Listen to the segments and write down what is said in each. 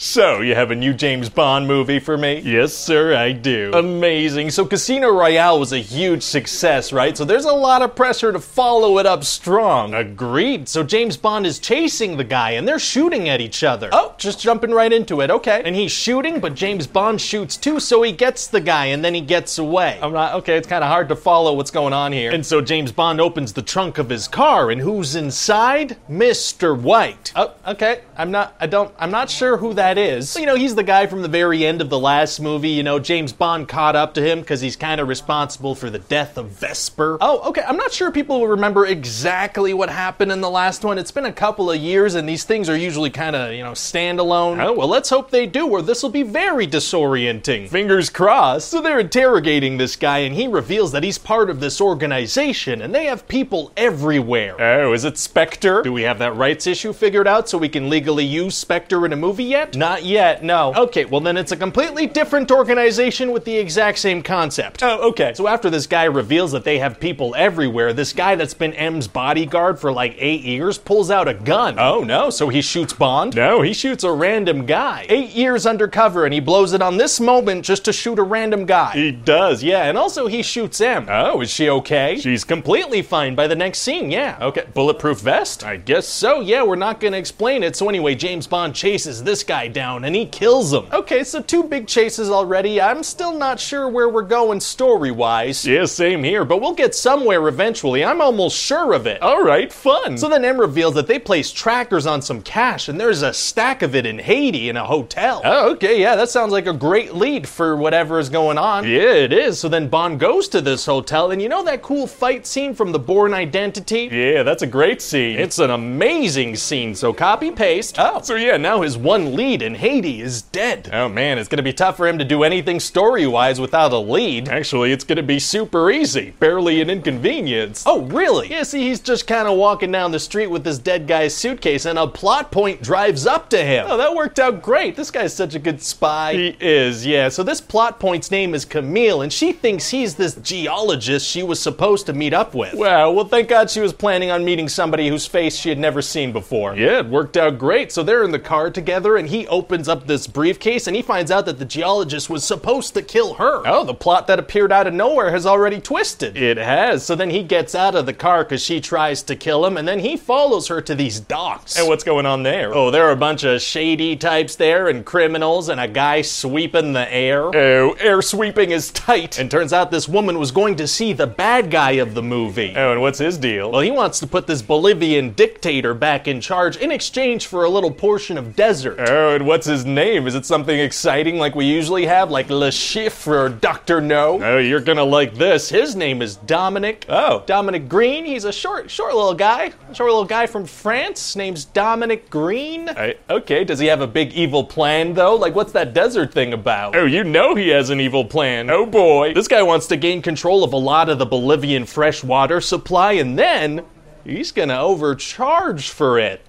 So, you have a new James Bond movie for me? Yes, sir, I do. Amazing. So, Casino Royale was a huge success, right? So, there's a lot of pressure to follow it up strong. Agreed. So, James Bond is chasing the guy, and they're shooting at each other. Oh, just jumping right into it. Okay. And he's shooting, but James Bond shoots too, so he gets the guy, and then he gets away. Okay, it's kind of hard to follow what's going on here. And so, James Bond opens the trunk of his car, and who's inside? Mr. White. Oh, okay. I'm not sure who that is. You know, he's the guy from the very end of the last movie. You know, James Bond caught up to him because he's kind of responsible for the death of Vesper. Oh, okay. I'm not sure people will remember exactly what happened in the last one. It's been a couple of years, and these things are usually kind of, you know, standalone. Oh, well, let's hope they do, or this will be very disorienting. Fingers crossed. So they're interrogating this guy, and he reveals that he's part of this organization, and they have people everywhere. Oh, is it Spectre? Do we have that rights issue figured out so we can legally use Spectre in a movie yet? Not yet, no. Okay, well then it's a completely different organization with the exact same concept. Oh, okay. So after this guy reveals that they have people everywhere, this guy that's been M's bodyguard for like 8 years pulls out a gun. Oh no, so he shoots Bond? No, he shoots a random guy. 8 years undercover, and he blows it on this moment just to shoot a random guy. He does, yeah, and also he shoots M. Oh, is she okay? She's completely fine by the next scene, yeah. Okay, bulletproof vest? I guess so, yeah, we're not gonna explain it. So anyway, James Bond chases this guy down and he kills him. Okay, so 2 big chases already. I'm still not sure where we're going story-wise. Yeah, same here, but we'll get somewhere eventually. I'm almost sure of it. All right, fun. So then M reveals that they placed trackers on some cash, and there's a stack of it in Haiti in a hotel. Oh, okay, yeah, that sounds like a great lead for whatever is going on. Yeah, it is. So then Bond goes to this hotel, and you know that cool fight scene from The Bourne Identity? Yeah, that's a great scene. It's an amazing scene, so copy-paste. Oh, so yeah, now his one lead in Haiti is dead. Oh man, it's gonna be tough for him to do anything story-wise without a lead. Actually, it's gonna be super easy. Barely an inconvenience. Oh, really? Yeah, see, he's just kind of walking down the street with this dead guy's suitcase, and a plot point drives up to him. Oh, that worked out great. This guy's such a good spy. He is, yeah. So this plot point's name is Camille, and she thinks he's this geologist she was supposed to meet up with. Wow, well, thank God she was planning on meeting somebody whose face she had never seen before. Yeah, it worked out great. So they're in the car together, and he opens up this briefcase, and he finds out that the geologist was supposed to kill her. Oh, the plot that appeared out of nowhere has already twisted. It has. So then he gets out of the car because she tries to kill him, and then he follows her to these docks. And what's going on there? Oh, there are a bunch of shady types there, and criminals, and a guy sweeping the air. Oh, air sweeping is tight. And turns out this woman was going to see the bad guy of the movie. Oh, and what's his deal? Well, he wants to put this Bolivian dictator back in charge in exchange for a little portion of desert. Oh, and what's his name? Is it something exciting like we usually have, like Le Chiffre or Dr. No? Oh, you're gonna like this. His name is Dominic. Oh, Dominic Green. He's a short little guy. Short little guy from France. Name's Dominic Green. Okay, does he have a big evil plan, though? Like, what's that desert thing about? Oh, you know he has an evil plan. Oh, boy. This guy wants to gain control of a lot of the Bolivian fresh water supply, and then he's gonna overcharge for it.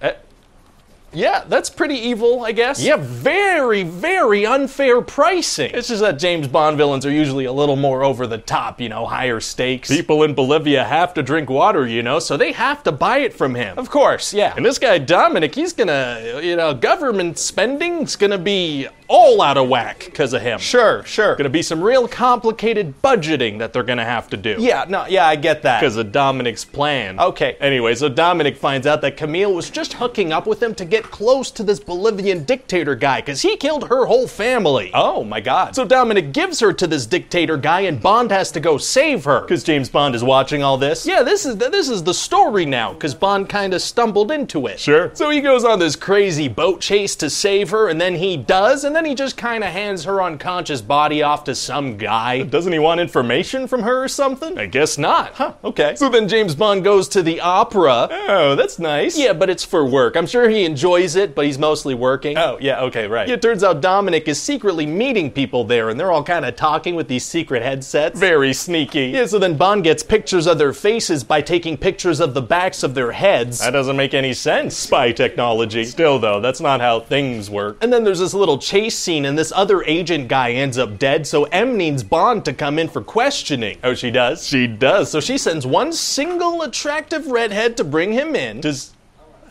Yeah, that's pretty evil, I guess. Yeah, very, very unfair pricing. It's just that James Bond villains are usually a little more over the top, you know, higher stakes. People in Bolivia have to drink water, you know, so they have to buy it from him. Of course, yeah. And this guy, Dominic, he's gonna, you know, government spending's gonna be all out of whack because of him. Sure. Gonna be some real complicated budgeting that they're gonna have to do. Yeah, I get that. Because of Dominic's plan. Okay. Anyway, so Dominic finds out that Camille was just hooking up with him to get close to this Bolivian dictator guy because he killed her whole family. Oh my God. So Dominic gives her to this dictator guy, and Bond has to go save her because James Bond is watching all this. Yeah, this is the story now because Bond kind of stumbled into it. Sure. So he goes on this crazy boat chase to save her, and then he does, and then he just kind of hands her unconscious body off to some guy. Doesn't he want information from her or something? I guess not. Huh, okay. So then James Bond goes to the opera. Oh, that's nice. Yeah, but it's for work. I'm sure he enjoys it, but he's mostly working. Oh, yeah, okay, right. It turns out Dominic is secretly meeting people there, and they're all kind of talking with these secret headsets. Very sneaky. Yeah, so then Bond gets pictures of their faces by taking pictures of the backs of their heads. That doesn't make any sense. Spy technology. Still, though, that's not how things work. And then there's this little chase scene, and this other agent guy ends up dead, so M needs Bond to come in for questioning. Oh, she does? She does. So she sends one single attractive redhead to bring him in.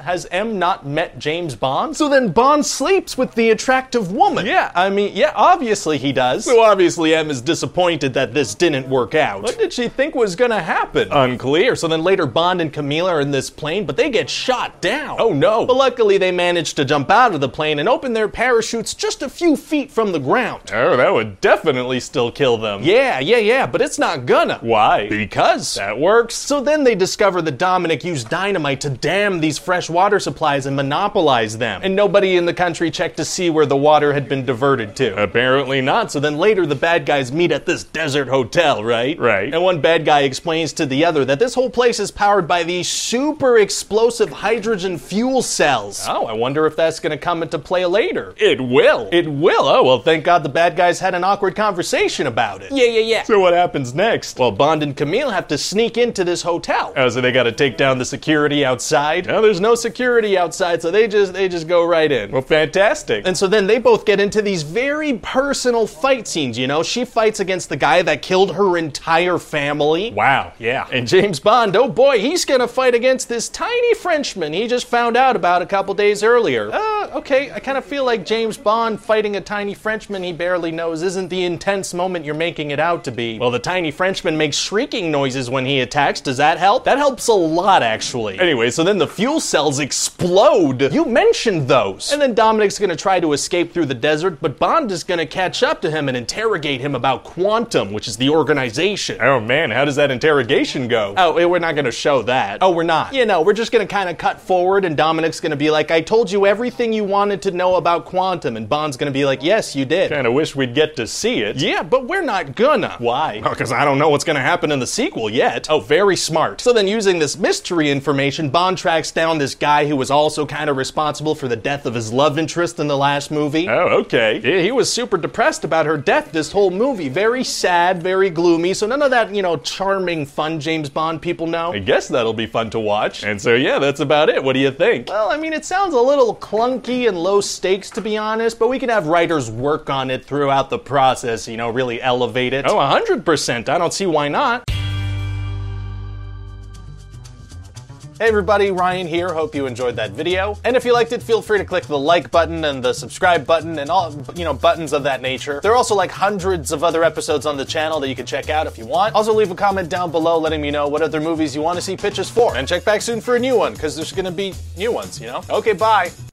Has M not met James Bond? So then Bond sleeps with the attractive woman. Yeah, I mean, yeah, obviously he does. So obviously M is disappointed that this didn't work out. What did she think was gonna happen? Unclear. So then later Bond and Camille are in this plane, but they get shot down. Oh no. But luckily they managed to jump out of the plane and open their parachutes just a few feet from the ground. Oh, that would definitely still kill them. Yeah, but it's not gonna. Why? Because that works. So then they discover that Dominic used dynamite to dam these fresh water supplies and monopolize them. And nobody in the country checked to see where the water had been diverted to. Apparently not. So then later the bad guys meet at this desert hotel, right? Right. And one bad guy explains to the other that this whole place is powered by these super explosive hydrogen fuel cells. Oh, I wonder if that's gonna come into play later. It will. It will. Oh, well, thank God the bad guys had an awkward conversation about it. Yeah. So what happens next? Well, Bond and Camille have to sneak into this hotel. Oh, so they gotta take down the security outside? No, there's no security outside, so they just go right in. Well, fantastic. And so then they both get into these very personal fight scenes, you know? She fights against the guy that killed her entire family. Wow, yeah. And James Bond, oh boy, he's gonna fight against this tiny Frenchman he just found out about a couple days earlier. Okay, I kind of feel like James Bond fighting a tiny Frenchman he barely knows isn't the intense moment you're making it out to be. Well, the tiny Frenchman makes shrieking noises when he attacks. Does that help? That helps a lot, actually. Anyway, so then the fuel cells explode. You mentioned those. And then Dominic's gonna try to escape through the desert, but Bond is gonna catch up to him and interrogate him about Quantum, which is the organization. Oh man, how does that interrogation go? Oh, we're not gonna show that. Oh, we're not. You know, we're just gonna kind of cut forward and Dominic's gonna be like, I told you everything you wanted to know about Quantum, and Bond's gonna be like, yes, you did. Kinda wish we'd get to see it. Yeah, but we're not gonna. Why? Oh, because I don't know what's gonna happen in the sequel yet. Oh, very smart. So then using this mystery information, Bond tracks down this guy who was also kind of responsible for the death of his love interest in the last movie. Oh, okay. Yeah, he was super depressed about her death this whole movie. Very sad, very gloomy, so none of that, you know, charming, fun James Bond people know. I guess that'll be fun to watch. And so yeah, that's about it. What do you think? Well, I mean, it sounds a little clunky and low stakes, to be honest, but we can have writers work on it throughout the process, you know, really elevate it. Oh, 100%. I don't see why not. Hey everybody, Ryan here. Hope you enjoyed that video. And if you liked it, feel free to click the like button and the subscribe button and all, you know, buttons of that nature. There are also like hundreds of other episodes on the channel that you can check out if you want. Also leave a comment down below letting me know what other movies you want to see pitches for. And check back soon for a new one, because there's gonna be new ones, you know? Okay, bye.